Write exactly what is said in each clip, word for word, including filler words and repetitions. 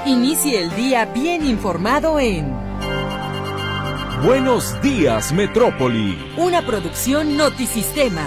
Inicie el día bien informado en Buenos Días, Metrópoli. Una producción Notisistema.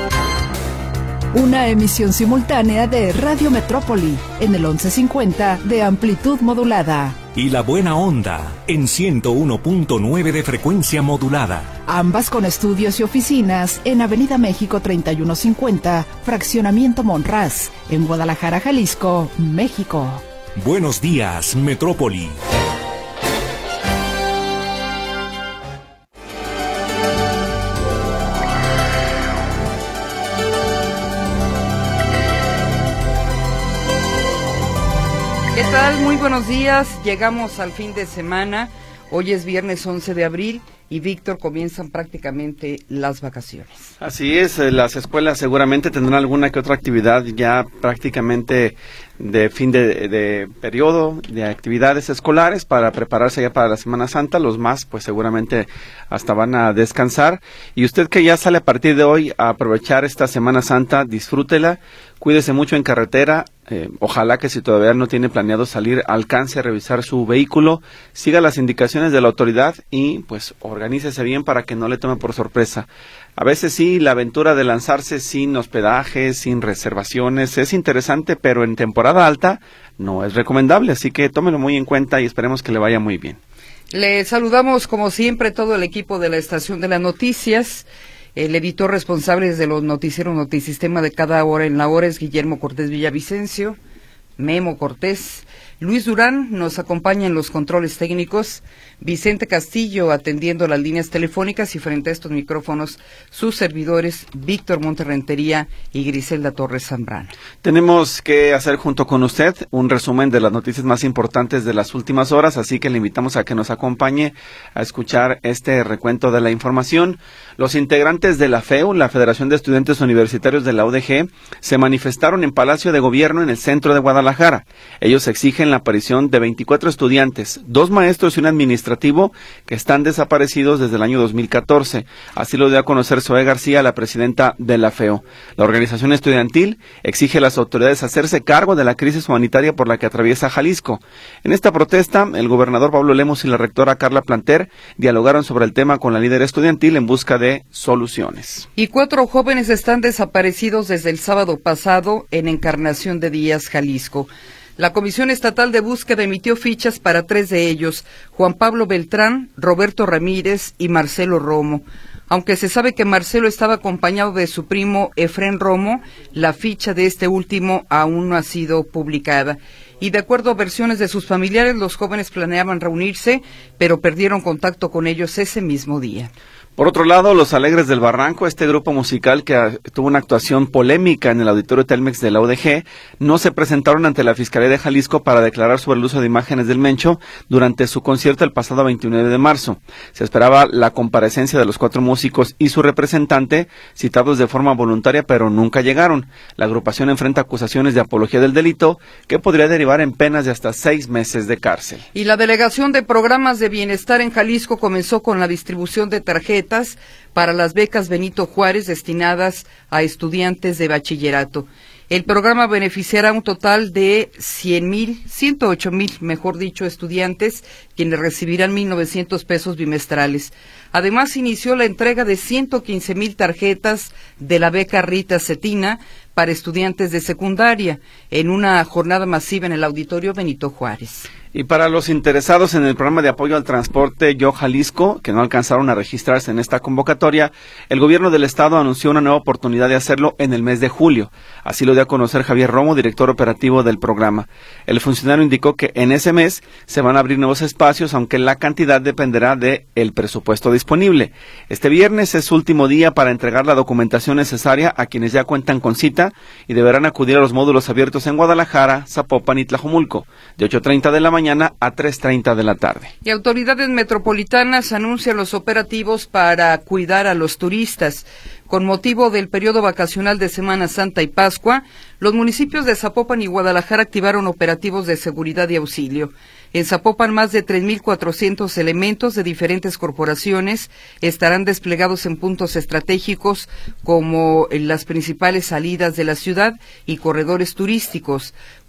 Una emisión simultánea de Radio Metrópoli en el once cincuenta de amplitud modulada. Y La Buena Onda en ciento uno punto nueve de frecuencia modulada. Ambas con estudios y oficinas en Avenida México treinta y uno cincuenta, Fraccionamiento Monraz, en Guadalajara, Jalisco, México. Buenos días, Metrópoli. ¿Qué tal? Muy buenos días. Llegamos al fin de semana. Hoy es viernes once de abril y, Víctor, comienzan prácticamente las vacaciones. Así es, las escuelas seguramente tendrán alguna que otra actividad ya prácticamente de fin de, de periodo de actividades escolares para prepararse ya para la Semana Santa. Los más, pues seguramente hasta van a descansar. Y usted que ya sale a partir de hoy a aprovechar esta Semana Santa, disfrútela, cuídese mucho en carretera. Eh, ojalá que si todavía no tiene planeado salir, alcance a revisar su vehículo, siga las indicaciones de la autoridad y pues organícese bien para que no le tome por sorpresa. A veces sí, la aventura de lanzarse sin hospedaje, sin reservaciones, es interesante, pero en temporada alta no es recomendable, así que tómelo muy en cuenta y esperemos que le vaya muy bien. Le saludamos como siempre todo el equipo de la Estación de las Noticias. El editor responsable desde los noticieros Notisistema de cada hora en la hora es Guillermo Cortés Villavicencio, Memo Cortés. Luis Durán nos acompaña en los controles técnicos, Vicente Castillo atendiendo las líneas telefónicas y frente a estos micrófonos sus servidores Víctor Monterrentería y Griselda Torres Zambrano. Tenemos que hacer junto con usted un resumen de las noticias más importantes de las últimas horas, así que le invitamos a que nos acompañe a escuchar este recuento de la información. Los integrantes de la FEU, la Federación de Estudiantes Universitarios de la U D G, se manifestaron en Palacio de Gobierno en el centro de Guadalajara. Ellos exigen la aparición de veinticuatro estudiantes, dos maestros y un administrativo que están desaparecidos desde el año dos mil catorce. Así lo dio a conocer Zoe García, la presidenta de la FEU. La organización estudiantil exige a las autoridades hacerse cargo de la crisis humanitaria por la que atraviesa Jalisco. En esta protesta, el gobernador Pablo Lemos y la rectora Carla Planter dialogaron sobre el tema con la líder estudiantil en busca de soluciones. Y cuatro jóvenes están desaparecidos desde el sábado pasado en Encarnación de Díaz, Jalisco. La Comisión Estatal de Búsqueda emitió fichas para tres de ellos, Juan Pablo Beltrán, Roberto Ramírez y Marcelo Romo. Aunque se sabe que Marcelo estaba acompañado de su primo Efrén Romo, la ficha de este último aún no ha sido publicada. Y de acuerdo a versiones de sus familiares, los jóvenes planeaban reunirse, pero perdieron contacto con ellos ese mismo día. Por otro lado, Los Alegres del Barranco, este grupo musical que uh, tuvo una actuación polémica en el auditorio Telmex de la U D G, no se presentaron ante la Fiscalía de Jalisco para declarar sobre el uso de imágenes del Mencho durante su concierto el pasado veintinueve de marzo. Se esperaba la comparecencia de los cuatro músicos y su representante, citados de forma voluntaria, pero nunca llegaron. La agrupación enfrenta acusaciones de apología del delito que podría derivar en penas de hasta seis meses de cárcel. Y la Delegación de Programas de Bienestar en Jalisco comenzó con la distribución de tarjetas para las becas Benito Juárez destinadas a estudiantes de bachillerato. El programa beneficiará a un total de cien mil, ciento ocho mil, mejor dicho, estudiantes, quienes recibirán mil novecientos pesos bimestrales. Además, inició la entrega de ciento quince mil tarjetas de la beca Rita Cetina para estudiantes de secundaria en una jornada masiva en el auditorio Benito Juárez. Y para los interesados en el programa de apoyo al transporte Yo Jalisco, que no alcanzaron a registrarse en esta convocatoria, el gobierno del estado anunció una nueva oportunidad de hacerlo en el mes de julio. Así lo dio a conocer Javier Romo, director operativo del programa. El funcionario indicó que en ese mes se van a abrir nuevos espacios, aunque la cantidad dependerá del presupuesto disponible. Este viernes es su último día para entregar la documentación necesaria a quienes ya cuentan con cita y deberán acudir a los módulos abiertos en Guadalajara, Zapopan y Tlajomulco, de ocho treinta de la mañana a tres treinta de la tarde. Y autoridades metropolitanas anuncian los operativos para cuidar a los turistas. Con motivo del periodo vacacional de Semana Santa y Pascua, los municipios de Zapopan y Guadalajara activaron operativos de seguridad y auxilio. En Zapopan, más de tres mil cuatrocientos elementos de diferentes corporaciones estarán desplegados en puntos estratégicos como en las principales salidas de la ciudad y corredores turísticos.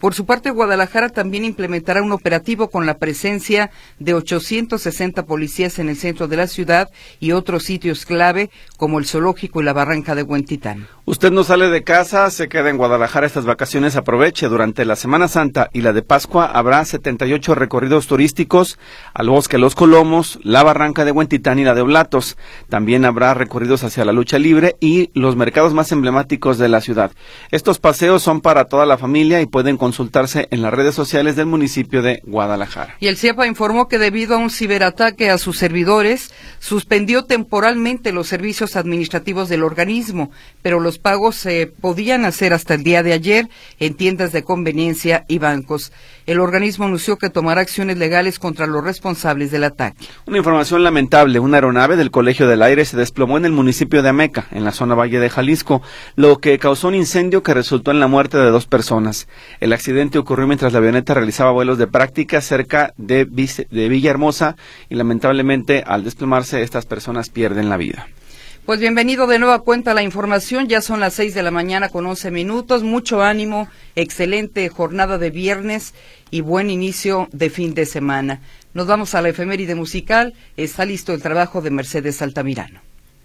Por su parte, Guadalajara también implementará un operativo con la presencia de ochocientos sesenta policías en el centro de la ciudad y otros sitios clave como el zoológico y la barranca de Huentitán. Usted no sale de casa, se queda en Guadalajara estas vacaciones, aproveche. Durante la Semana Santa y la de Pascua habrá setenta y ocho recorridos turísticos al Bosque Los Colomos, la barranca de Huentitán y la de Oblatos. También habrá recorridos hacia la lucha libre y los mercados más emblemáticos de la ciudad. Estos paseos son para toda la familia y pueden consultarse en las redes sociales del municipio de Guadalajara. Y el CIEPA informó que debido a un ciberataque a sus servidores, suspendió temporalmente los servicios administrativos del organismo, pero los pagos se podían hacer hasta el día de ayer en tiendas de conveniencia y bancos. El organismo anunció que tomará acciones legales contra los responsables del ataque. Una información lamentable, una aeronave del Colegio del Aire se desplomó en el municipio de Ameca, en la zona Valle de Jalisco, lo que causó un incendio que resultó en la muerte de dos personas. El accidente ocurrió mientras la avioneta realizaba vuelos de práctica cerca de, Vice, de Villahermosa y lamentablemente al desplomarse estas personas pierden la vida. Pues bienvenido de nueva cuenta a la información, ya son las seis de la mañana con once minutos, mucho ánimo, excelente jornada de viernes y buen inicio de fin de semana. Nos vamos a la efeméride musical, está listo el trabajo de Mercedes Altamirano.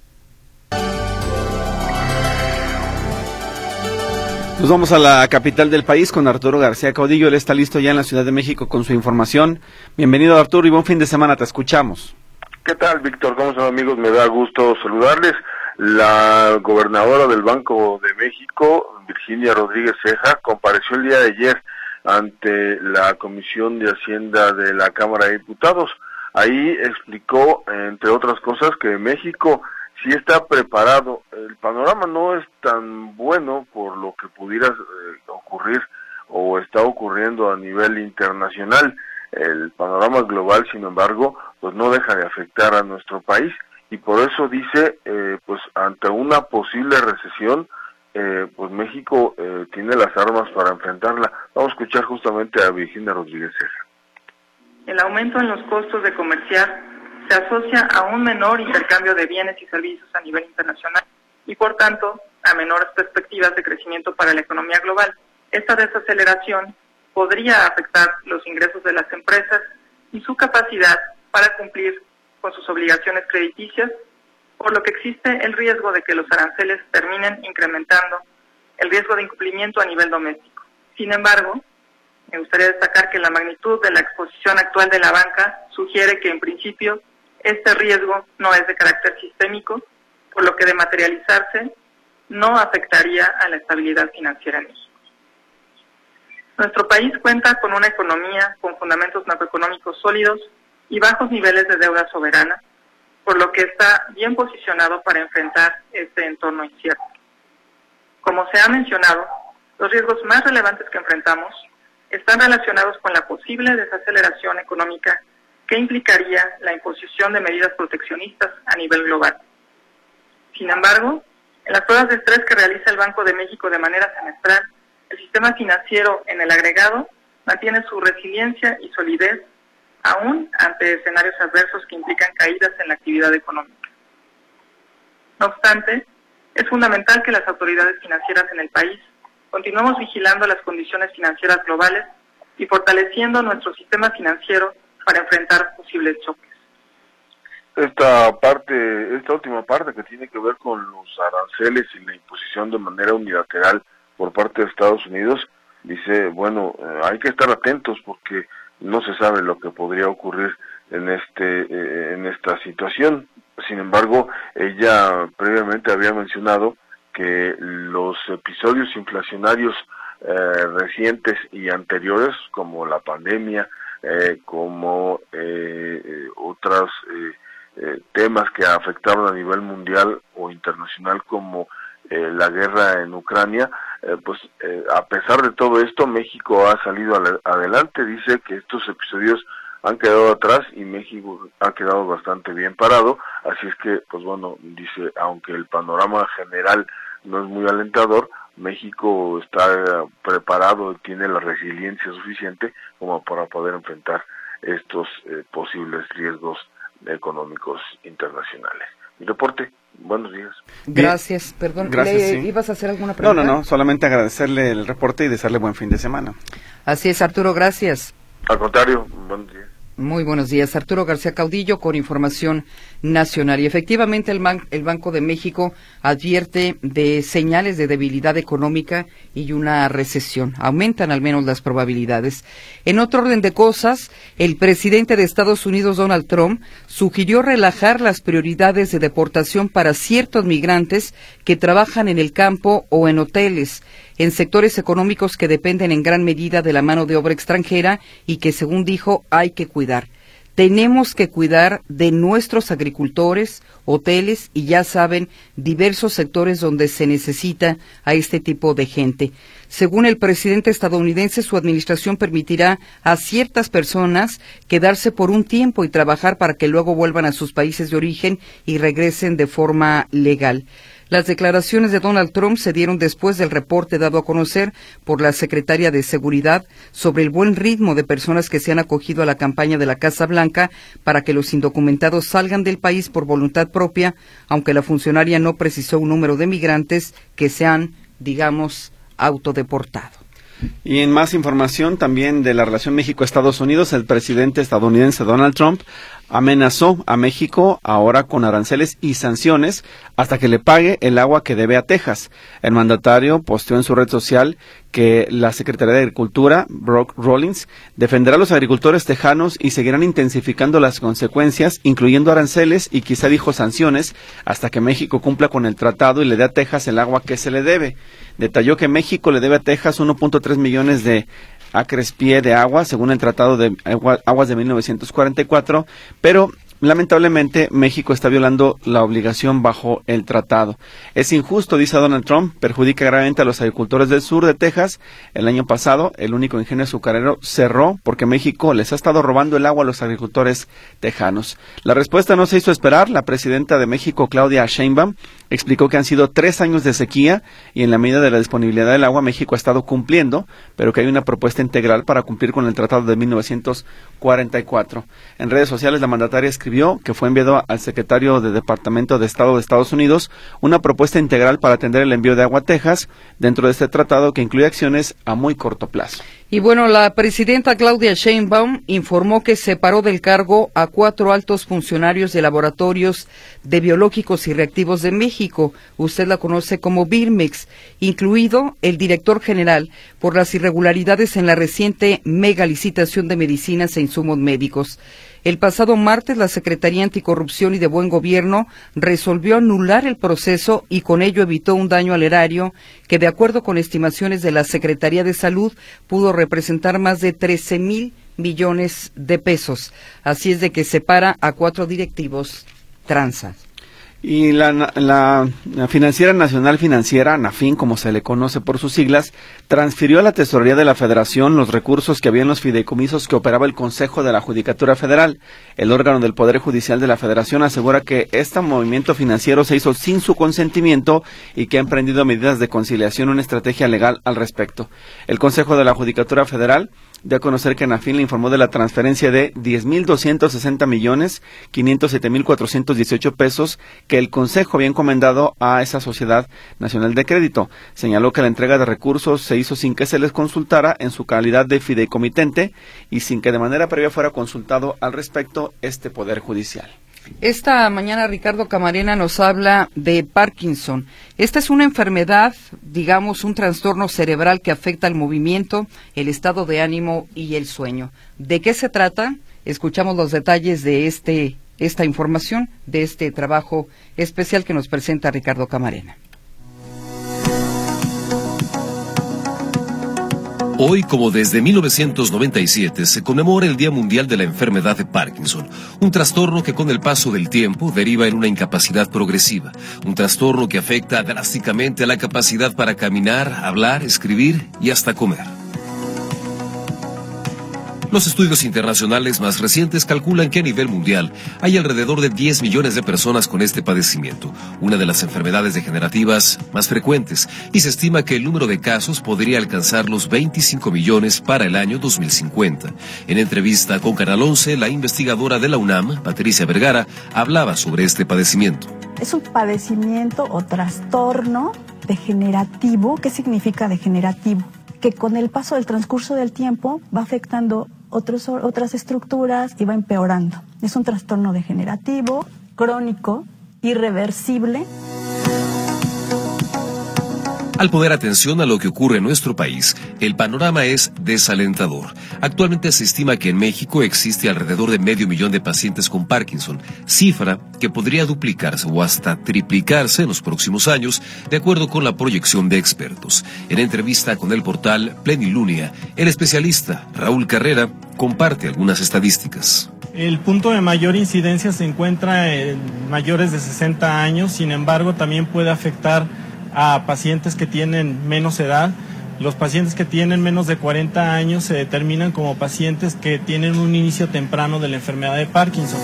Nos vamos a la capital del país con Arturo García Caudillo, él está listo ya en la Ciudad de México con su información. Bienvenido Arturo y buen fin de semana, te escuchamos. ¿Qué tal, Víctor? ¿Cómo están, amigos? Me da gusto saludarles. La gobernadora del Banco de México, Virginia Rodríguez Ceja, compareció el día de ayer ante la Comisión de Hacienda de la Cámara de Diputados. Ahí explicó, entre otras cosas, que México sí está preparado. El panorama no es tan bueno por lo que pudiera eh, ocurrir o está ocurriendo a nivel internacional. El panorama global, sin embargo, pues no deja de afectar a nuestro país y por eso dice, eh, pues ante una posible recesión, eh, pues México eh, tiene las armas para enfrentarla. Vamos a escuchar justamente a Virginia Rodríguez Ceja. El aumento en los costos de comerciar se asocia a un menor intercambio de bienes y servicios a nivel internacional y, por tanto, a menores perspectivas de crecimiento para la economía global. Esta desaceleración podría afectar los ingresos de las empresas y su capacidad para cumplir con sus obligaciones crediticias, por lo que existe el riesgo de que los aranceles terminen incrementando el riesgo de incumplimiento a nivel doméstico. Sin embargo, me gustaría destacar que la magnitud de la exposición actual de la banca sugiere que, en principio, este riesgo no es de carácter sistémico, por lo que de materializarse no afectaría a la estabilidad financiera en México. Nuestro país cuenta con una economía con fundamentos macroeconómicos sólidos y bajos niveles de deuda soberana, por lo que está bien posicionado para enfrentar este entorno incierto. Como se ha mencionado, los riesgos más relevantes que enfrentamos están relacionados con la posible desaceleración económica que implicaría la imposición de medidas proteccionistas a nivel global. Sin embargo, en las pruebas de estrés que realiza el Banco de México de manera semestral, el sistema financiero en el agregado mantiene su resiliencia y solidez aún ante escenarios adversos que implican caídas en la actividad económica. No obstante, es fundamental que las autoridades financieras en el país continuemos vigilando las condiciones financieras globales y fortaleciendo nuestro sistema financiero para enfrentar posibles choques. Esta parte, esta última parte que tiene que ver con los aranceles y la imposición de manera unilateral por parte de Estados Unidos, dice, bueno, eh, hay que estar atentos porque no se sabe lo que podría ocurrir en este eh, en esta situación. Sin embargo, ella previamente había mencionado que los episodios inflacionarios eh, recientes y anteriores, como la pandemia, eh, como eh, eh, otros eh, eh, temas que afectaron a nivel mundial o internacional, como eh, la guerra en Ucrania, eh, pues eh, a pesar de todo esto, México ha salido al- adelante. Dice que estos episodios han quedado atrás y México ha quedado bastante bien parado, así es que, pues bueno, dice, aunque el panorama general no es muy alentador, México está preparado y tiene la resiliencia suficiente como para poder enfrentar estos eh, posibles riesgos económicos internacionales. Mi reporte, Buenos días. Gracias, Bien. perdón. Gracias, ¿Le sí. ibas a hacer alguna pregunta? No, no, no, solamente agradecerle el reporte y desearle buen fin de semana. Así es, Arturo, gracias. Al contrario, buenos días. Muy buenos días. Arturo García Caudillo con información nacional. Y efectivamente el, Man- el Banco de México advierte de señales de debilidad económica y una recesión. Aumentan al menos las probabilidades. En otro orden de cosas, el presidente de Estados Unidos, Donald Trump, sugirió relajar las prioridades de deportación para ciertos migrantes que trabajan en el campo o en hoteles, en sectores económicos que dependen en gran medida de la mano de obra extranjera y que, según dijo, hay que cuidar. Tenemos que cuidar de nuestros agricultores, hoteles y, ya saben, diversos sectores donde se necesita a este tipo de gente. Según el presidente estadounidense, su administración permitirá a ciertas personas quedarse por un tiempo y trabajar para que luego vuelvan a sus países de origen y regresen de forma legal. Las declaraciones de Donald Trump se dieron después del reporte dado a conocer por la secretaria de Seguridad sobre el buen ritmo de personas que se han acogido a la campaña de la Casa Blanca para que los indocumentados salgan del país por voluntad propia, aunque la funcionaria no precisó un número de migrantes que se han, digamos, autodeportado. Y en más información también de la relación México-Estados Unidos, el presidente estadounidense Donald Trump amenazó a México ahora con aranceles y sanciones hasta que le pague el agua que debe a Texas. El mandatario posteó en su red social que la Secretaría de Agricultura, Brock Rollins, defenderá a los agricultores tejanos y seguirán intensificando las consecuencias, incluyendo aranceles y quizá dijo sanciones, hasta que México cumpla con el tratado y le dé a Texas el agua que se le debe. Detalló que México le debe a Texas uno punto tres millones de acres pie de agua, según el Tratado de Aguas de mil novecientos cuarenta y cuatro, pero lamentablemente México está violando la obligación bajo el tratado. Es injusto, dice Donald Trump, perjudica gravemente a los agricultores del sur de Texas. El año pasado, el único ingenio azucarero cerró porque México les ha estado robando el agua a los agricultores tejanos. La respuesta no se hizo esperar. La presidenta de México, Claudia Sheinbaum, explicó que han sido tres años de sequía y en la medida de la disponibilidad del agua México ha estado cumpliendo, pero que hay una propuesta integral para cumplir con el tratado de mil novecientos cuarenta y cuatro. En redes sociales la mandataria escribió que fue enviado al secretario de Departamento de Estado de Estados Unidos una propuesta integral para atender el envío de agua a Texas dentro de este tratado que incluye acciones a muy corto plazo. Y bueno, la presidenta Claudia Sheinbaum informó que separó del cargo a cuatro altos funcionarios de laboratorios de biológicos y reactivos de México. Usted la conoce como Birmex, incluido el director general por las irregularidades en la reciente mega licitación de medicinas e insumos médicos. El pasado martes, la Secretaría Anticorrupción y de Buen Gobierno resolvió anular el proceso y con ello evitó un daño al erario que, de acuerdo con estimaciones de la Secretaría de Salud, pudo representar más de trece mil millones de pesos. Así es de que separa a cuatro directivos tranzas. Y la, la, la Financiera Nacional Financiera, NAFIN, como se le conoce por sus siglas, transfirió a la Tesorería de la Federación los recursos que había en los fideicomisos que operaba el Consejo de la Judicatura Federal. El órgano del Poder Judicial de la Federación asegura que este movimiento financiero se hizo sin su consentimiento y que ha emprendido medidas de conciliación, una estrategia legal al respecto. El Consejo de la Judicatura Federal dio a conocer que NAFIN le informó de la transferencia de diez mil doscientos sesenta millones quinientos siete mil cuatrocientos dieciocho pesos que el Consejo había encomendado a esa Sociedad Nacional de Crédito. Señaló que la entrega de recursos se hizo sin que se les consultara en su calidad de fideicomitente y sin que de manera previa fuera consultado al respecto este Poder Judicial. Esta mañana Ricardo Camarena nos habla de Parkinson. Esta es una enfermedad, digamos, un trastorno cerebral que afecta el movimiento, el estado de ánimo y el sueño. ¿De qué se trata? Escuchamos los detalles de este, esta información, de este trabajo especial que nos presenta Ricardo Camarena. Hoy, como desde mil novecientos noventa y siete, se conmemora el Día Mundial de la Enfermedad de Parkinson, un trastorno que con el paso del tiempo deriva en una incapacidad progresiva, un trastorno que afecta drásticamente a la capacidad para caminar, hablar, escribir y hasta comer. Los estudios internacionales más recientes calculan que a nivel mundial hay alrededor de diez millones de personas con este padecimiento, una de las enfermedades degenerativas más frecuentes, y se estima que el número de casos podría alcanzar los veinticinco millones para el año dos mil cincuenta. En entrevista con Canal once, la investigadora de la UNAM, Patricia Vergara, hablaba sobre este padecimiento. Es un padecimiento o trastorno degenerativo. ¿Qué significa degenerativo? Que con el paso del transcurso del tiempo va afectando otros, otras estructuras y va empeorando. Es un trastorno degenerativo, crónico, irreversible. Al poner atención a lo que ocurre en nuestro país, el panorama es desalentador. Actualmente se estima que en México existe alrededor de medio millón de pacientes con Parkinson, cifra que podría duplicarse o hasta triplicarse en los próximos años, de acuerdo con la proyección de expertos. En entrevista con el portal Plenilunia, el especialista Raúl Carrera comparte algunas estadísticas. El punto de mayor incidencia se encuentra en mayores de sesenta años, sin embargo también puede afectar a pacientes que tienen menos edad. Los pacientes que tienen menos de cuarenta años se determinan como pacientes que tienen un inicio temprano de la enfermedad de Parkinson.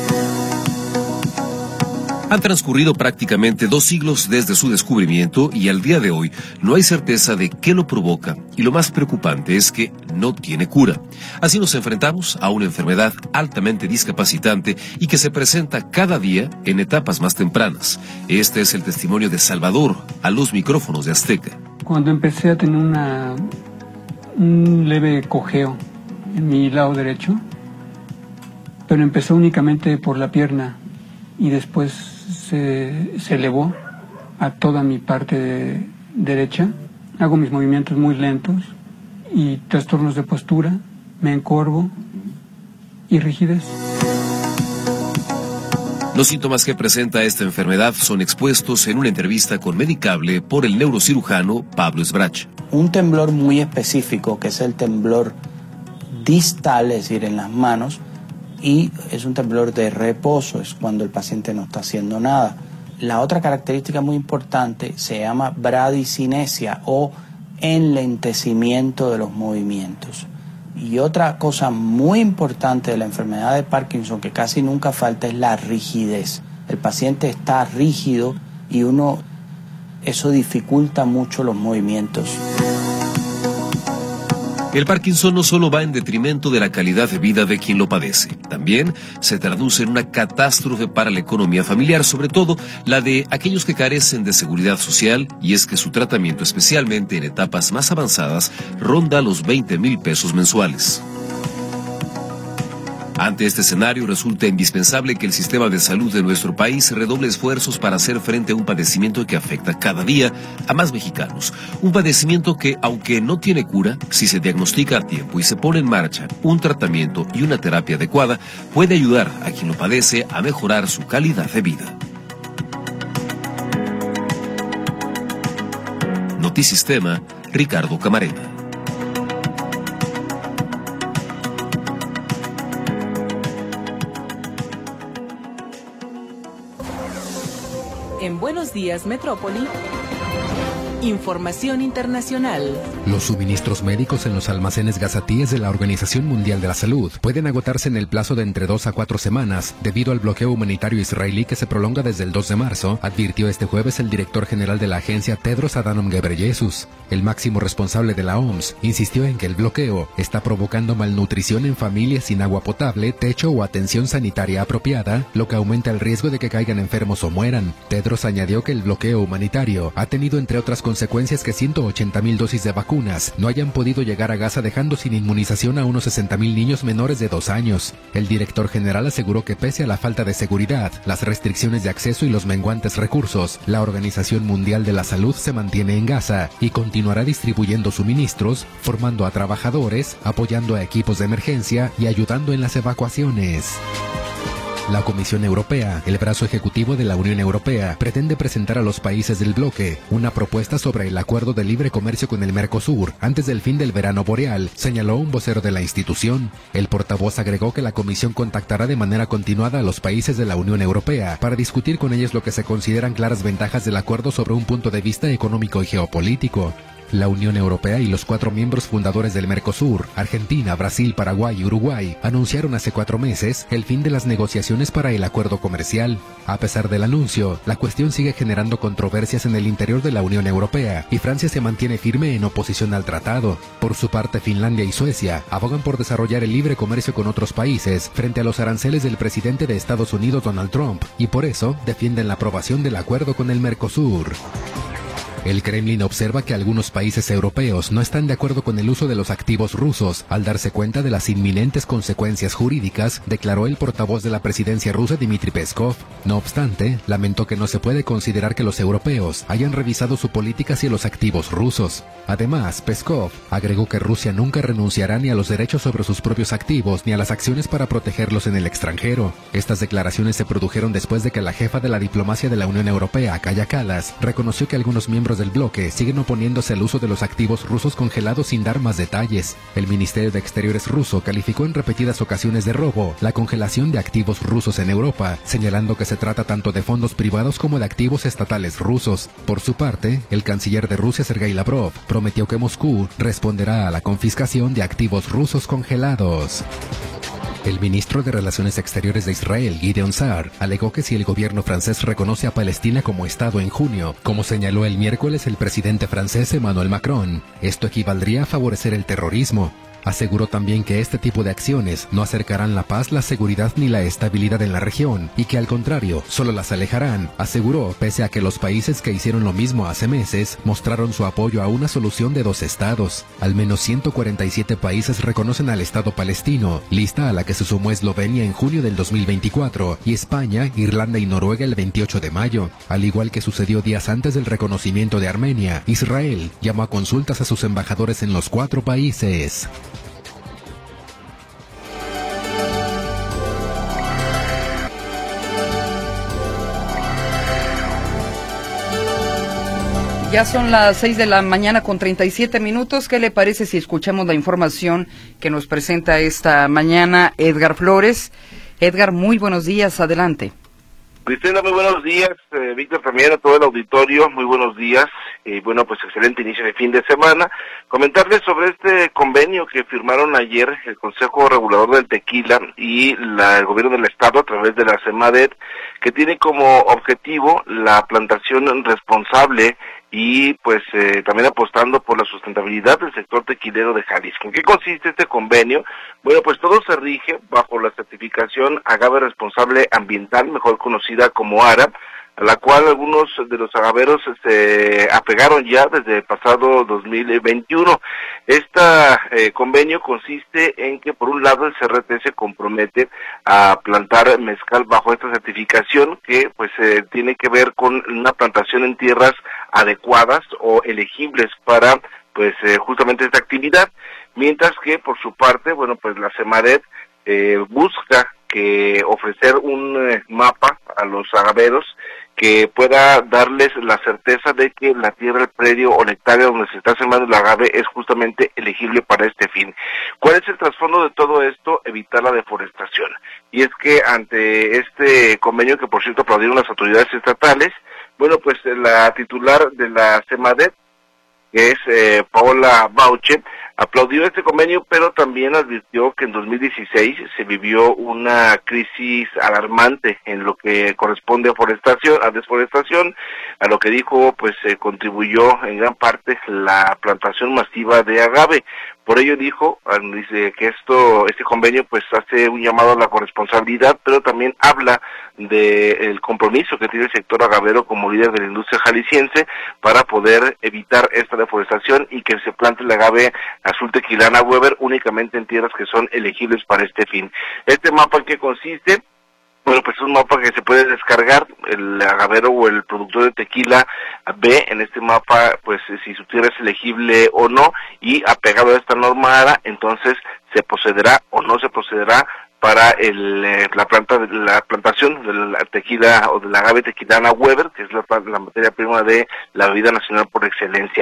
Han transcurrido prácticamente dos siglos desde su descubrimiento y al día de hoy no hay certeza de qué lo provoca y lo más preocupante es que no tiene cura. Así nos enfrentamos a una enfermedad altamente discapacitante y que se presenta cada día en etapas más tempranas. Este es el testimonio de Salvador a los micrófonos de Azteca. Cuando empecé a tener una, un leve cojeo en mi lado derecho, pero empezó únicamente por la pierna y después se, se elevó a toda mi parte de, derecha. Hago mis movimientos muy lentos y trastornos de postura, me encorvo y rigidez. Los síntomas que presenta esta enfermedad son expuestos en una entrevista con Medicable por el neurocirujano Pablo Esbrach. Un temblor muy específico, que es el temblor distal, es decir, en las manos, y es un temblor de reposo, es cuando el paciente no está haciendo nada. La otra característica muy importante se llama bradicinesia o enlentecimiento de los movimientos. Y otra cosa muy importante de la enfermedad de Parkinson que casi nunca falta es la rigidez. El paciente está rígido y uno, eso dificulta mucho los movimientos. El Parkinson no solo va en detrimento de la calidad de vida de quien lo padece, también se traduce en una catástrofe para la economía familiar, sobre todo la de aquellos que carecen de seguridad social, y es que su tratamiento, especialmente en etapas más avanzadas, ronda los veinte mil pesos mensuales. Ante este escenario, resulta indispensable que el sistema de salud de nuestro país redoble esfuerzos para hacer frente a un padecimiento que afecta cada día a más mexicanos. Un padecimiento que, aunque no tiene cura, si se diagnostica a tiempo y se pone en marcha un tratamiento y una terapia adecuada, puede ayudar a quien lo padece a mejorar su calidad de vida. Notisistema, Ricardo Camarena. En Buenos Días Metrópoli, información internacional. Los suministros médicos en los almacenes gazatíes de la Organización Mundial de la Salud pueden agotarse en el plazo de entre dos a cuatro semanas debido al bloqueo humanitario israelí que se prolonga desde el dos de marzo, advirtió este jueves el director general de la agencia Tedros Adhanom Ghebreyesus. El máximo responsable de la O M S insistió en que el bloqueo está provocando malnutrición en familias sin agua potable, techo o atención sanitaria apropiada, lo que aumenta el riesgo de que caigan enfermos o mueran. Tedros añadió que el bloqueo humanitario ha tenido entre otras consecuencias que ciento ochenta mil dosis de vacunas no hayan podido llegar a Gaza, dejando sin inmunización a unos sesenta mil niños menores de dos años. El director general aseguró que pese a la falta de seguridad, las restricciones de acceso y los menguantes recursos, la Organización Mundial de la Salud se mantiene en Gaza y continuará distribuyendo suministros, formando a trabajadores, apoyando a equipos de emergencia y ayudando en las evacuaciones. La Comisión Europea, el brazo ejecutivo de la Unión Europea, pretende presentar a los países del bloque una propuesta sobre el acuerdo de libre comercio con el Mercosur antes del fin del verano boreal, señaló un vocero de la institución. El portavoz agregó que la Comisión contactará de manera continuada a los países de la Unión Europea para discutir con ellos lo que se consideran claras ventajas del acuerdo sobre un punto de vista económico y geopolítico. La Unión Europea y los cuatro miembros fundadores del Mercosur, Argentina, Brasil, Paraguay y Uruguay, anunciaron hace cuatro meses el fin de las negociaciones para el acuerdo comercial. A pesar del anuncio, la cuestión sigue generando controversias en el interior de la Unión Europea y Francia se mantiene firme en oposición al tratado. Por su parte, Finlandia y Suecia abogan por desarrollar el libre comercio con otros países frente a los aranceles del presidente de Estados Unidos, Donald Trump, y por eso defienden la aprobación del acuerdo con el Mercosur. El Kremlin observa que algunos países europeos no están de acuerdo con el uso de los activos rusos, al darse cuenta de las inminentes consecuencias jurídicas, declaró el portavoz de la presidencia rusa Dmitry Peskov. No obstante, lamentó que no se puede considerar que los europeos hayan revisado su política hacia los activos rusos. Además, Peskov agregó que Rusia nunca renunciará ni a los derechos sobre sus propios activos ni a las acciones para protegerlos en el extranjero. Estas declaraciones se produjeron después de que la jefa de la diplomacia de la Unión Europea, Kaja Kallas, reconoció que algunos miembros del bloque siguen oponiéndose al uso de los activos rusos congelados sin dar más detalles. El Ministerio de Exteriores ruso calificó en repetidas ocasiones de robo la congelación de activos rusos en Europa, señalando que se trata tanto de fondos privados como de activos estatales rusos. Por su parte, el canciller de Rusia, Sergei Lavrov, prometió que Moscú responderá a la confiscación de activos rusos congelados. El ministro de Relaciones Exteriores de Israel, Gideon Sa'ar, alegó que si el gobierno francés reconoce a Palestina como Estado en junio, como señaló el miércoles el presidente francés Emmanuel Macron, esto equivaldría a favorecer el terrorismo. Aseguró también que este tipo de acciones no acercarán la paz, la seguridad ni la estabilidad en la región y que al contrario, solo las alejarán. Aseguró, pese a que los países que hicieron lo mismo hace meses mostraron su apoyo a una solución de dos estados. Al menos ciento cuarenta y siete países reconocen al Estado palestino, lista a la que se sumó Eslovenia en junio del dos mil veinticuatro y España, Irlanda y Noruega el veintiocho de mayo. Al igual que sucedió días antes del reconocimiento de Armenia, Israel llamó a consultas a sus embajadores en los cuatro países. Ya son las seis de la mañana con treinta y siete minutos. ¿Qué le parece si escuchamos la información que nos presenta esta mañana Edgar Flores? Edgar, muy buenos días, adelante. Cristina, muy buenos días. Eh, Víctor, también a todo el auditorio, muy buenos días. Y eh, bueno, pues excelente inicio de fin de semana. Comentarles sobre este convenio que firmaron ayer el Consejo Regulador del Tequila y la, el Gobierno del Estado a través de la CEMADET, que tiene como objetivo la plantación responsable y pues eh, también apostando por la sustentabilidad del sector tequilero de Jalisco. ¿En qué consiste este convenio? Bueno, pues todo se rige bajo la certificación Agave Responsable Ambiental, mejor conocida como ARA, a la cual algunos de los agaveros se apegaron ya desde el pasado dos mil veintiuno. Este eh, convenio consiste en que, por un lado, el C R T se compromete a plantar mezcal bajo esta certificación, que pues eh, tiene que ver con una plantación en tierras adecuadas o elegibles para pues eh, justamente esta actividad, mientras que, por su parte, bueno, pues la CEMADET eh, busca que ofrecer un eh, mapa a los agaveros que pueda darles la certeza de que la tierra, el predio o la hectárea donde se está sembrando el agave es justamente elegible para este fin. ¿Cuál es el trasfondo de todo esto? Evitar la deforestación. Y es que ante este convenio, que por cierto aplaudieron las autoridades estatales, bueno, pues la titular de la CEMADET, que es eh, Paola Bauche, aplaudió este convenio, pero también advirtió que en dos mil dieciséis se vivió una crisis alarmante en lo que corresponde a forestación, a desforestación, a lo que dijo, pues eh, contribuyó en gran parte la plantación masiva de agave. Por ello dijo, dice que esto, este convenio pues hace un llamado a la corresponsabilidad, pero también habla del compromiso que tiene el sector agavero como líder de la industria jalisciense para poder evitar esta deforestación y que se plante el agave azul tequilana Weber únicamente en tierras que son elegibles para este fin. Este mapa, ¿en qué consiste? Bueno, pues es un mapa que se puede descargar, el agavero o el productor de tequila ve en este mapa, pues si su tierra es elegible o no, y apegado a esta norma ARA, entonces se procederá o no se procederá para el, eh, la planta la plantación de la tequila o del agave tequilana Weber, que es la, la materia prima de la bebida nacional por excelencia.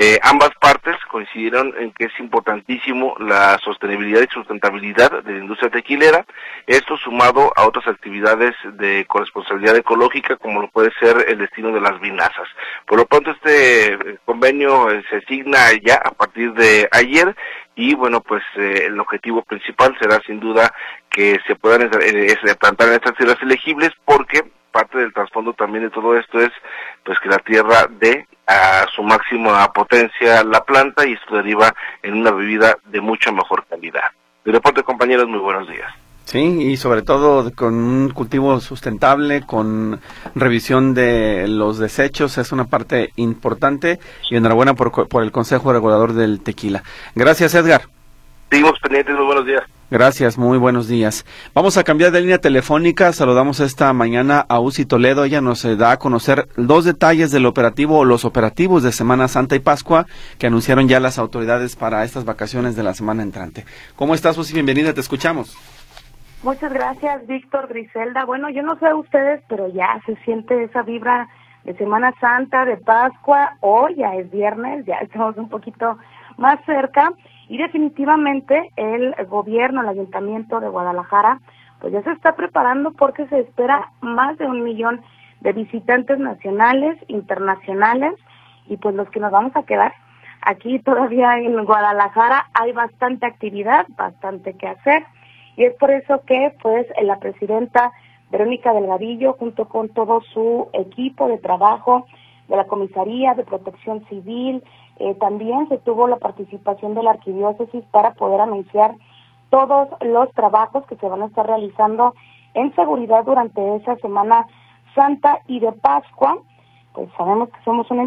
Eh, ambas partes coincidieron en que es importantísimo la sostenibilidad y sustentabilidad de la industria tequilera, esto sumado a otras actividades de corresponsabilidad ecológica como lo puede ser el destino de las vinazas. Por lo pronto este convenio eh, se asigna ya a partir de ayer y bueno pues eh, el objetivo principal será sin duda que se puedan eh, plantar en estas tierras elegibles, porque parte del trasfondo también de todo esto es pues que la tierra dé a su máxima potencia la planta y esto deriva en una bebida de mucha mejor calidad. De reporte, compañeros, muy buenos días. Sí, y sobre todo con un cultivo sustentable, con revisión de los desechos, es una parte importante, y enhorabuena por, por el Consejo Regulador del Tequila. Gracias, Edgar. Seguimos pendientes, muy buenos días. Gracias, muy buenos días. Vamos a cambiar de línea telefónica. Saludamos esta mañana a Uzi Toledo. Ella nos eh, da a conocer dos detalles del operativo o los operativos de Semana Santa y Pascua que anunciaron ya las autoridades para estas vacaciones de la semana entrante. ¿Cómo estás, Uzi? Bienvenida, te escuchamos. Muchas gracias, Víctor, Griselda. Bueno, yo no sé ustedes, pero ya se siente esa vibra de Semana Santa, de Pascua. Hoy ya es viernes, ya estamos un poquito más cerca. Y definitivamente el gobierno, el ayuntamiento de Guadalajara, pues ya se está preparando porque se espera más de un millón de visitantes nacionales, internacionales, y pues los que nos vamos a quedar aquí todavía en Guadalajara hay bastante actividad, bastante que hacer, y es por eso que pues la presidenta Verónica Delgadillo, junto con todo su equipo de trabajo de la Comisaría de Protección Civil, Eh, también se tuvo la participación de la arquidiócesis para poder anunciar todos los trabajos que se van a estar realizando en seguridad durante esa Semana Santa y de Pascua. Pues sabemos que somos una,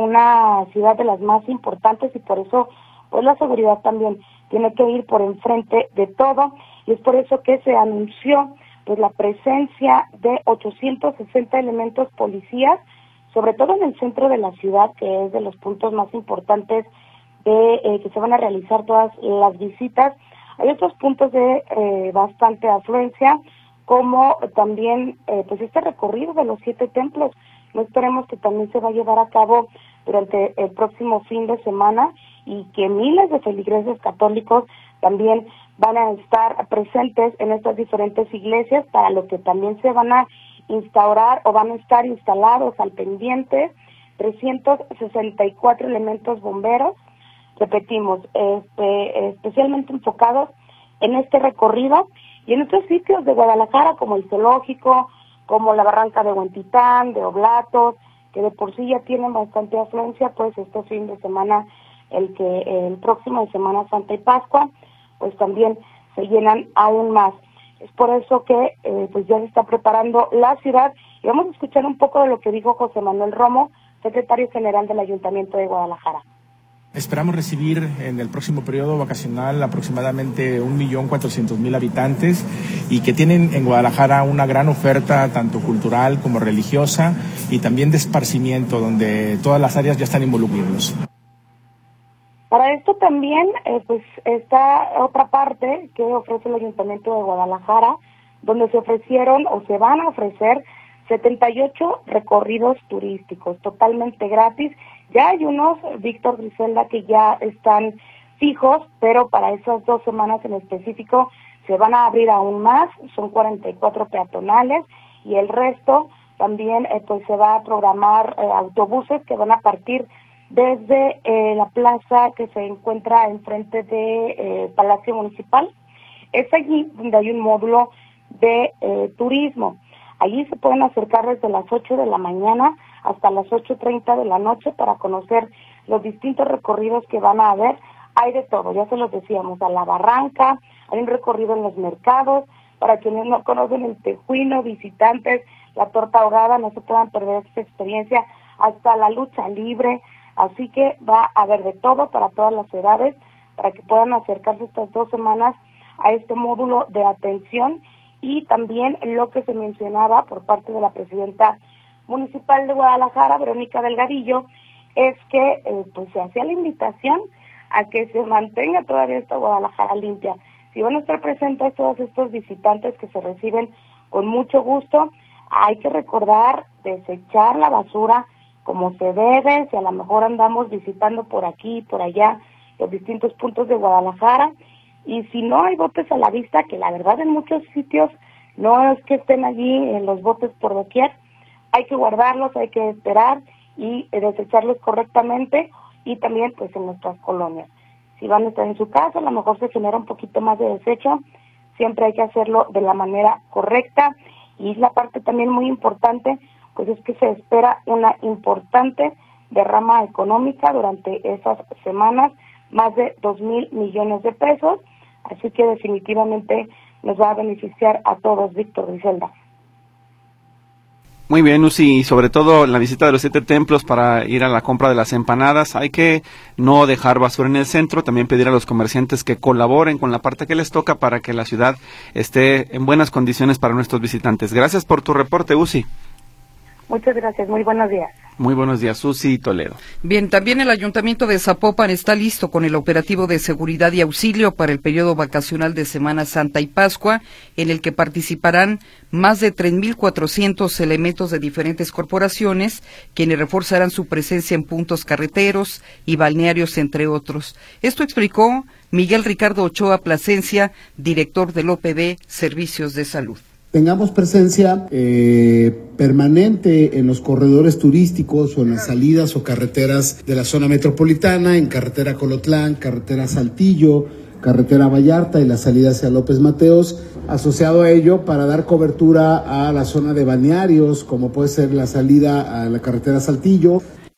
una ciudad de las más importantes y por eso pues la seguridad también tiene que ir por enfrente de todo, y es por eso que se anunció pues la presencia de ochocientos sesenta elementos policías, sobre todo en el centro de la ciudad, que es de los puntos más importantes de eh, que se van a realizar todas las visitas. Hay otros puntos de eh, bastante afluencia, como también eh, pues este recorrido de los siete templos. No esperemos que también se va a llevar a cabo durante el próximo fin de semana y que miles de feligreses católicos también van a estar presentes en estas diferentes iglesias, para lo que también se van a instaurar o van a estar instalados al pendiente trescientos sesenta y cuatro elementos bomberos, repetimos, este, especialmente enfocados en este recorrido y en otros sitios de Guadalajara como el Zoológico, como la Barranca de Huentitán, de Oblatos, que de por sí ya tienen bastante afluencia, pues este fin de semana, el que el próximo de Semana Santa y Pascua, pues también se llenan aún más. Es por eso que eh, pues ya se está preparando la ciudad, y vamos a escuchar un poco de lo que dijo José Manuel Romo, secretario general del Ayuntamiento de Guadalajara. Esperamos recibir en el próximo periodo vacacional aproximadamente un millón cuatrocientos mil habitantes, y que tienen en Guadalajara una gran oferta tanto cultural como religiosa y también de esparcimiento, donde todas las áreas ya están involucradas. Para esto también eh, pues está otra parte que ofrece el Ayuntamiento de Guadalajara, donde se ofrecieron o se van a ofrecer setenta y ocho recorridos turísticos totalmente gratis. Ya hay unos, Víctor, Griselda, que ya están fijos, pero para esas dos semanas en específico se van a abrir aún más, son cuarenta y cuatro peatonales, y el resto también eh, pues se va a programar eh, autobuses que van a partir desde eh, la plaza que se encuentra enfrente de eh, Palacio Municipal. Es allí donde hay un módulo de eh, turismo. Allí se pueden acercar desde las ocho de la mañana hasta las ocho treinta de la noche para conocer los distintos recorridos que van a haber. Hay de todo, ya se los decíamos, a la barranca, hay un recorrido en los mercados, para quienes no conocen el tejuino, visitantes, la torta ahogada, no se puedan perder esta experiencia, hasta la lucha libre. Así que va a haber de todo para todas las edades, para que puedan acercarse estas dos semanas a este módulo de atención. Y también lo que se mencionaba por parte de la presidenta municipal de Guadalajara, Verónica Delgadillo, es que eh, pues se hacía la invitación a que se mantenga todavía esta Guadalajara limpia. Si van a estar presentes todos estos visitantes que se reciben con mucho gusto, hay que recordar desechar la basura como se debe, si a lo mejor andamos visitando por aquí y por allá los distintos puntos de Guadalajara, y si no hay botes a la vista, que la verdad en muchos sitios no es que estén allí en los botes por doquier, hay que guardarlos, hay que esperar y desecharlos correctamente, y también pues en nuestras colonias. Si van a estar en su casa, a lo mejor se genera un poquito más de desecho, siempre hay que hacerlo de la manera correcta, y la parte también muy importante, pues es que se espera una importante derrama económica durante esas semanas, más de dos mil millones de pesos, así que definitivamente nos va a beneficiar a todos, Víctor Griselda. Muy bien, Uzi, y sobre todo la visita de los siete templos para ir a la compra de las empanadas. Hay que no dejar basura en el centro, también pedir a los comerciantes que colaboren con la parte que les toca para que la ciudad esté en buenas condiciones para nuestros visitantes. Gracias por tu reporte, Uzi. Muchas gracias, muy buenos días. Muy buenos días, Susi Toledo. Bien, también el Ayuntamiento de Zapopan está listo con el operativo de seguridad y auxilio para el periodo vacacional de Semana Santa y Pascua, en el que participarán más de tres mil cuatrocientos elementos de diferentes corporaciones, quienes reforzarán su presencia en puntos carreteros y balnearios, entre otros. Esto explicó Miguel Ricardo Ochoa Plasencia, director del O P B Servicios de Salud. Tengamos presencia eh, permanente en los corredores turísticos o en las salidas o carreteras de la zona metropolitana, en carretera Colotlán, carretera Saltillo, carretera Vallarta y la salida hacia López Mateos, asociado a ello para dar cobertura a la zona de balnearios, como puede ser la salida a la carretera Saltillo.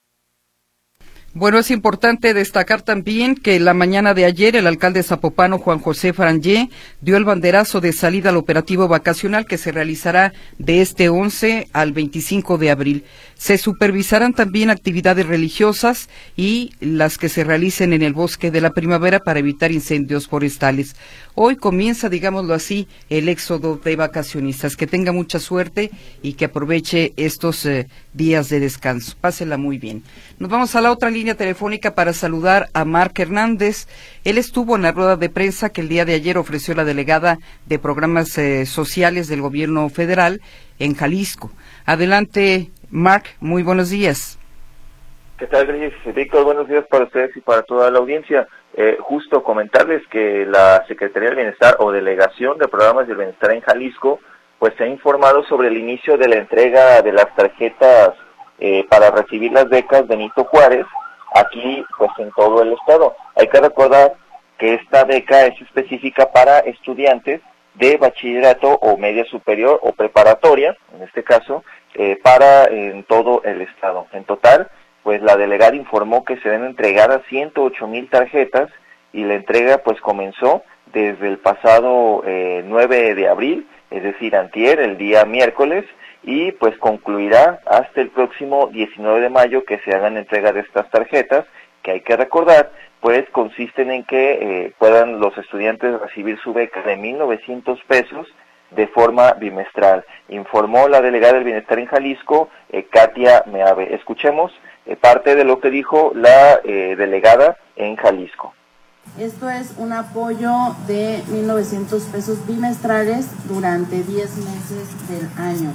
Bueno, es importante destacar también que la mañana de ayer el alcalde zapopano Juan José Frangé dio el banderazo de salida al operativo vacacional que se realizará de este once al veinticinco de abril. Se supervisarán también actividades religiosas y las que se realicen en el Bosque de la Primavera para evitar incendios forestales. Hoy comienza, digámoslo así, el éxodo de vacacionistas. Que tenga mucha suerte y que aproveche estos eh, días de descanso. Pásela muy bien. Nos vamos a la otra línea telefónica para saludar a Marc Hernández. Él estuvo en la rueda de prensa que el día de ayer ofreció la delegada de programas eh, sociales del gobierno federal en Jalisco. Adelante, Marc, muy buenos días. ¿Qué tal, Gris? Víctor, buenos días para ustedes y para toda la audiencia. Eh, justo comentarles que la Secretaría del Bienestar o Delegación de Programas del Bienestar en Jalisco pues se ha informado sobre el inicio de la entrega de las tarjetas eh, para recibir las becas Benito Juárez aquí pues en todo el estado. Hay que recordar que esta beca es específica para estudiantes de bachillerato o media superior o preparatoria, en este caso, eh, para en todo el estado. En total, pues la delegada informó que se deben entregar a ciento ocho mil tarjetas y la entrega pues comenzó desde el pasado eh, nueve de abril, es decir, antier, el día miércoles, y pues concluirá hasta el próximo diecinueve de mayo que se hagan entrega de estas tarjetas, que hay que recordar, pues consisten en que eh, puedan los estudiantes recibir su beca de mil novecientos pesos de forma bimestral. Informó la delegada del Bienestar en Jalisco, eh, Katia Meave. Escuchemos eh, parte de lo que dijo la eh, delegada en Jalisco. Esto es un apoyo de mil novecientos pesos bimestrales durante diez meses del año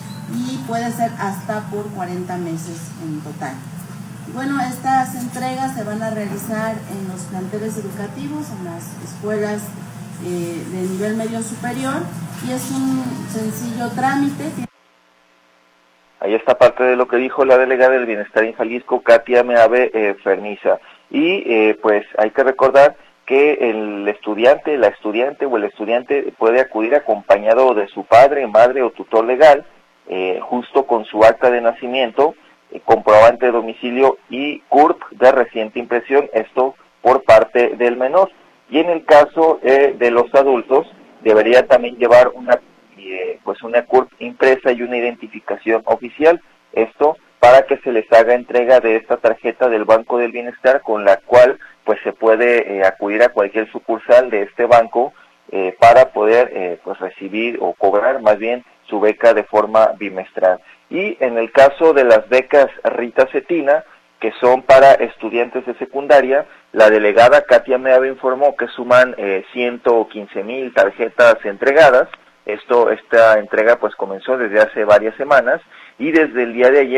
y puede ser hasta por cuarenta meses en total. Bueno, estas entregas se van a realizar en los planteles educativos, en las escuelas eh, de nivel medio superior, y es un sencillo trámite. Ahí está parte de lo que dijo la delegada del Bienestar en Jalisco, Katia Meave eh, Ferniza. Y eh, pues hay que recordar que el estudiante, la estudiante o el estudiante puede acudir acompañado de su padre, madre o tutor legal, eh, justo con su acta de nacimiento, eh, comprobante de domicilio y C U R P de reciente impresión, esto por parte del menor. Y en el caso eh, de los adultos, debería también llevar una eh, pues una C U R P impresa y una identificación oficial, esto para que se les haga entrega de esta tarjeta del Banco del Bienestar, con la cual pues se puede eh, acudir a cualquier sucursal de este banco eh, para poder eh, pues recibir o cobrar más bien su beca de forma bimestral. Y en el caso de las becas Rita Cetina, que son para estudiantes de secundaria, la delegada Katia Meave informó que suman eh, ciento quince mil tarjetas entregadas. Esto, esta entrega pues comenzó desde hace varias semanas y desde el día de ayer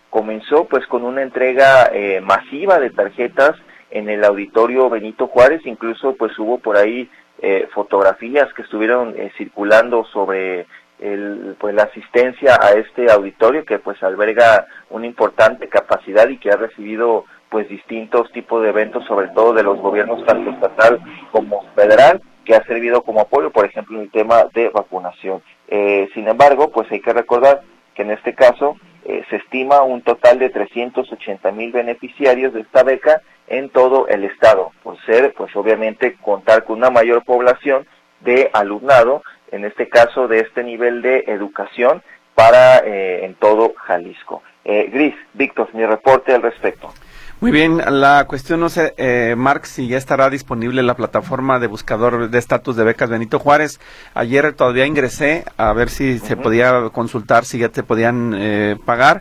comenzó pues con una entrega eh, masiva de tarjetas en el Auditorio Benito Juárez. Incluso pues hubo por ahí eh, fotografías que estuvieron eh, circulando sobre el, pues la asistencia a este auditorio, que pues alberga una importante capacidad y que ha recibido pues distintos tipos de eventos, sobre todo de los gobiernos tanto estatal como federal, que ha servido como apoyo, por ejemplo, en el tema de vacunación. Eh, sin embargo, pues hay que recordar que en este caso eh, se estima un total de trescientos ochenta mil beneficiarios de esta beca en todo el estado, por ser, pues obviamente, contar con una mayor población de alumnado, en este caso de este nivel de educación para eh, en todo Jalisco. Eh, Gris, Víctor, mi reporte al respecto. Muy bien, la cuestión no sé, eh, Marc, si ya estará disponible la plataforma de buscador de estatus de becas Benito Juárez. Ayer todavía ingresé a ver si uh-huh. se podía consultar, si ya te podían eh, pagar,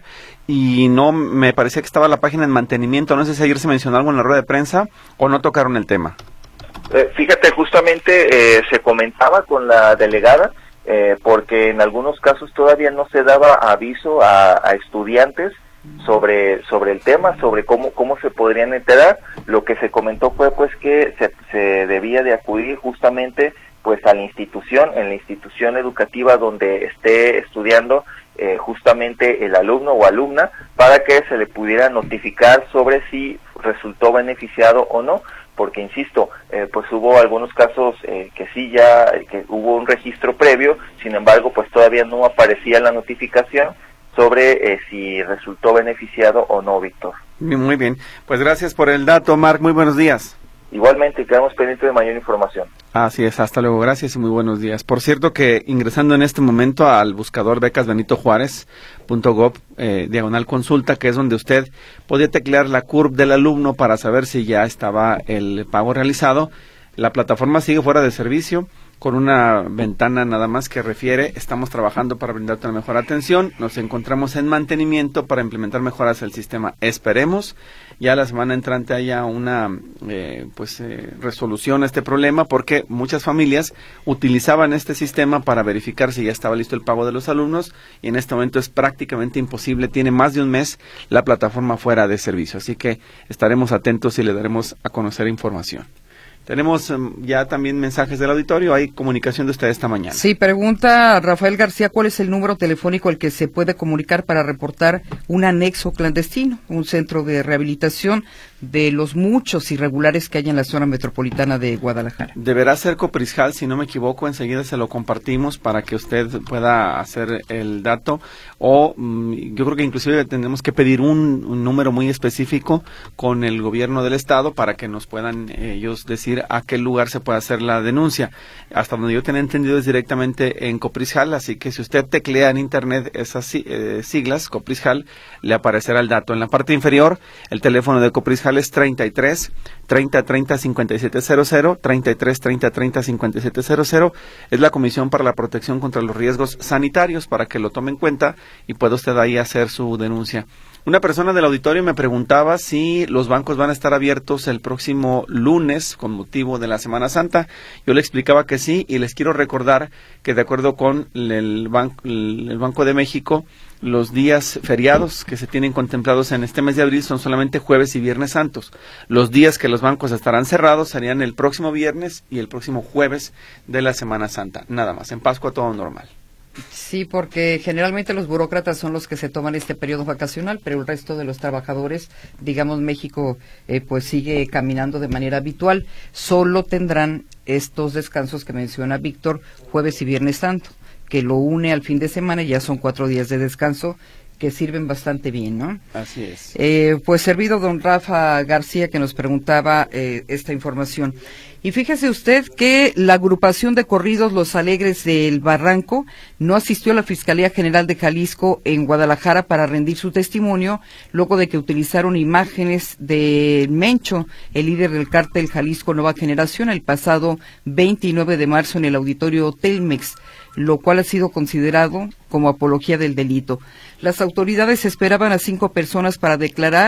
y no, me parecía que estaba la página en mantenimiento. No sé si ayer se mencionó algo en la rueda de prensa o no tocaron el tema. Eh, fíjate, justamente eh, se comentaba con la delegada, eh, porque en algunos casos todavía no se daba aviso a, a estudiantes sobre sobre el tema, sobre cómo cómo se podrían enterar. Lo que se comentó fue pues que se, se debía de acudir justamente pues a la institución, en la institución educativa donde esté estudiando eh, justamente el alumno o alumna, para que se le pudiera notificar sobre si resultó beneficiado o no, porque insisto, eh, pues hubo algunos casos eh, que sí ya, que hubo un registro previo, sin embargo pues todavía no aparecía la notificación sobre eh, si resultó beneficiado o no, Víctor. Muy bien, pues gracias por el dato, Marc, muy buenos días. Igualmente, quedamos pendientes de mayor información. Así es, hasta luego, gracias y muy buenos días. Por cierto que ingresando en este momento al buscador becas benito juárez punto gob, eh, diagonal consulta, que es donde usted podía teclear la curva del alumno para saber si ya estaba el pago realizado. La plataforma sigue fuera de servicio, con una ventana nada más que refiere: estamos trabajando para brindarte una mejor atención, nos encontramos en mantenimiento para implementar mejoras al sistema. Esperemos ya la semana entrante haya una eh, pues eh, resolución a este problema, porque muchas familias utilizaban este sistema para verificar si ya estaba listo el pago de los alumnos, y en este momento es prácticamente imposible. Tiene más de un mes la plataforma fuera de servicio, así que estaremos atentos y le daremos a conocer información. Tenemos um, ya también mensajes del auditorio. Hay comunicación de usted esta mañana. Sí, pregunta Rafael García, ¿cuál es el número telefónico al que se puede comunicar para reportar un anexo clandestino, un centro de rehabilitación de los muchos irregulares que hay en la zona metropolitana de Guadalajara? Deberá ser Coprisjal, si no me equivoco. Enseguida se lo compartimos para que usted pueda hacer el dato, o um, yo creo que inclusive tenemos que pedir un, un número muy específico con el gobierno del estado para que nos puedan eh, ellos decir a qué lugar se puede hacer la denuncia. Hasta donde yo tenía entendido es directamente en Coprisjal, así que si usted teclea en internet esas eh, siglas, Coprisjal, le aparecerá el dato. En la parte inferior, el teléfono de Coprisjal es treinta y tres, treinta, treinta, cincuenta y siete cero cero, treinta y tres, treinta, treinta, cincuenta y siete cero cero. Es la Comisión para la Protección contra los Riesgos Sanitarios, para que lo tome en cuenta y pueda usted ahí hacer su denuncia. Una persona del auditorio me preguntaba si los bancos van a estar abiertos el próximo lunes con motivo de la Semana Santa. Yo le explicaba que sí, y les quiero recordar que de acuerdo con el Banco, el Banco de México, los días feriados que se tienen contemplados en este mes de abril son solamente jueves y viernes santos. Los días que los bancos estarán cerrados serían el próximo viernes y el próximo jueves de la Semana Santa. Nada más, en Pascua todo normal. Sí, porque generalmente los burócratas son los que se toman este periodo vacacional, pero el resto de los trabajadores, digamos México, eh, pues sigue caminando de manera habitual. Solo tendrán estos descansos que menciona Víctor, jueves y viernes santo, que lo une al fin de semana, y ya son cuatro días de descanso que sirven bastante bien, ¿no? Así es. Eh, pues servido don Rafa García, que nos preguntaba eh, esta información. Y fíjese usted que la agrupación de corridos Los Alegres del Barranco no asistió a la Fiscalía General de Jalisco en Guadalajara para rendir su testimonio, luego de que utilizaron imágenes de Mencho, el líder del cártel Jalisco Nueva Generación, el pasado veintinueve de marzo en el auditorio Telmex, lo cual ha sido considerado como apología del delito. Las autoridades esperaban a cinco personas para declarar,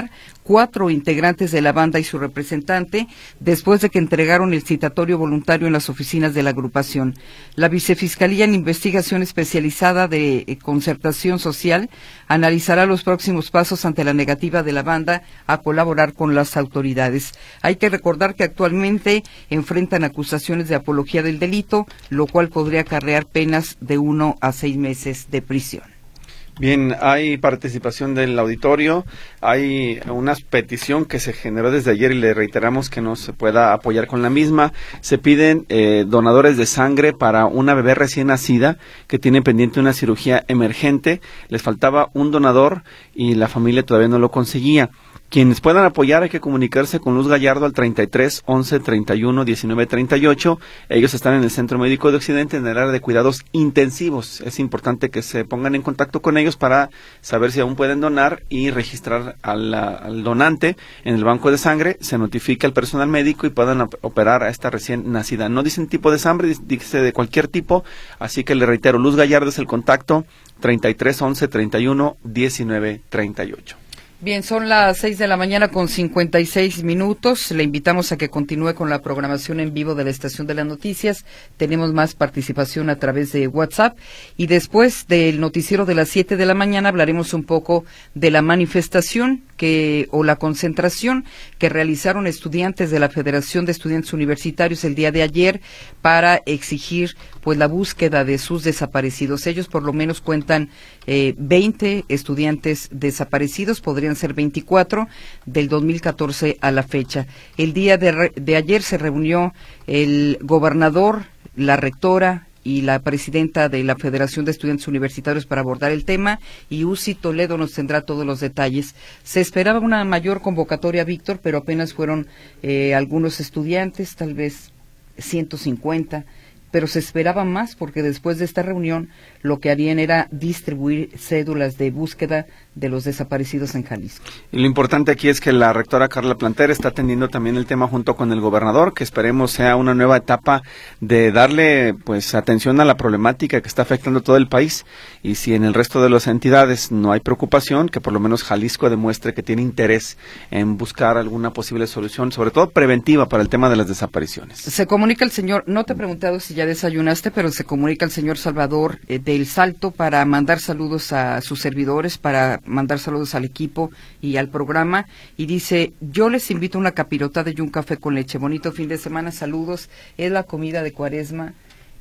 cuatro integrantes de la banda y su representante después de que entregaron el citatorio voluntario en las oficinas de la agrupación. La Vicefiscalía en Investigación Especializada de eh, Concertación Social analizará los próximos pasos ante la negativa de la banda a colaborar con las autoridades. Hay que recordar que actualmente enfrentan acusaciones de apología del delito, lo cual podría acarrear penas de uno a seis meses de prisión. Bien, hay participación del auditorio, hay una petición que se generó desde ayer y le reiteramos que nos pueda apoyar con la misma. Se piden eh, donadores de sangre para una bebé recién nacida que tiene pendiente una cirugía emergente. Les faltaba un donador y la familia todavía no lo conseguía. Quienes puedan apoyar hay que comunicarse con Luz Gallardo al treinta y tres, once, treinta y uno, diecinueve, treinta y ocho. Ellos están en el Centro Médico de Occidente en el área de cuidados intensivos. Es importante que se pongan en contacto con ellos para saber si aún pueden donar y registrar al, al donante en el banco de sangre. Se notifica al personal médico y puedan operar a esta recién nacida. No dicen tipo de sangre, dice de cualquier tipo. Así que le reitero, Luz Gallardo es el contacto treinta y tres, once, treinta y uno, diecinueve, treinta y ocho. Bien, son las seis de la mañana con cincuenta y seis minutos. Le invitamos a que continúe con la programación en vivo de la Estación de las Noticias. Tenemos más participación a través de WhatsApp. Y después del noticiero de las siete de la mañana hablaremos un poco de la manifestación que o la concentración que realizaron estudiantes de la Federación de Estudiantes Universitarios el día de ayer para exigir pues la búsqueda de sus desaparecidos. Ellos por lo menos cuentan eh, veinte estudiantes desaparecidos, podrían ser veinticuatro del dos mil catorce a la fecha. El día de, re, de ayer se reunió el gobernador, la rectora y la presidenta de la Federación de Estudiantes Universitarios para abordar el tema, y Uzi Toledo nos tendrá todos los detalles. Se esperaba una mayor convocatoria, Víctor, pero apenas fueron eh, algunos estudiantes, tal vez ciento cincuenta, pero se esperaba más porque después de esta reunión lo que harían era distribuir cédulas de búsqueda de los desaparecidos en Jalisco. Y lo importante aquí es que la rectora Carla Planter está atendiendo también el tema junto con el gobernador, que esperemos sea una nueva etapa de darle pues atención a la problemática que está afectando todo el país, y si en el resto de las entidades no hay preocupación, que por lo menos Jalisco demuestre que tiene interés en buscar alguna posible solución, sobre todo preventiva para el tema de las desapariciones. Se comunica el señor, no te he preguntado si ya desayunaste, pero se comunica el señor Salvador eh, del Salto para mandar saludos a sus servidores, para mandar saludos al equipo y al programa, y dice: yo les invito a una capirotada y un café con leche. Bonito fin de semana, saludos, es la comida de Cuaresma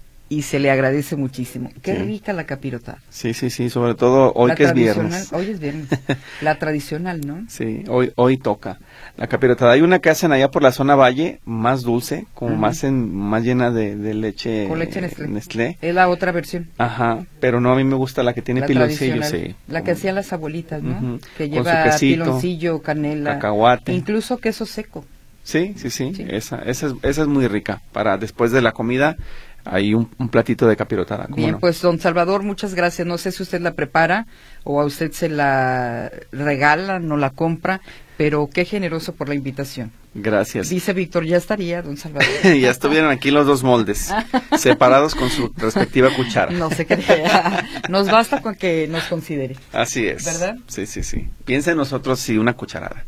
y se le agradece muchísimo. Qué sí. rica la capirotada. Sí, sí, sí, sobre todo hoy la que es viernes. Hoy es viernes, la tradicional, ¿no? Sí, hoy hoy toca la capirotada. Hay una que hacen allá por la zona Valle, más dulce, como uh-huh. más en, más llena de, de leche. Con leche Nestlé. Nestlé. Es la otra versión. Ajá, pero no, a mí me gusta la que tiene la piloncillo, sí. La que hacían las abuelitas, ¿no? Uh-huh. Que con lleva su quesito, piloncillo, canela, cacahuate. Incluso queso seco. Sí, sí, sí, sí. Esa, esa, es, esa es muy rica. Para después de la comida, hay un, un platito de capirotada. Bien, no? Pues don Salvador, muchas gracias. No sé si usted la prepara o a usted se la regala, no la compra, pero qué generoso por la invitación. Gracias. Dice Víctor, ya estaría, don Salvador. Ya estuvieron aquí los dos moldes, separados con su respectiva cuchara. No se crea. Nos basta con que nos considere. Así es. ¿Verdad? Sí, sí, sí. Piensa en nosotros si una cucharada.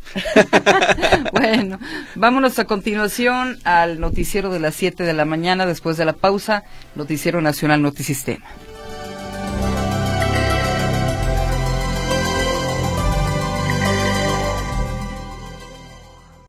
Bueno, vámonos a continuación al noticiero de las siete de la mañana. Después de la pausa, Noticiero Nacional Notisistema.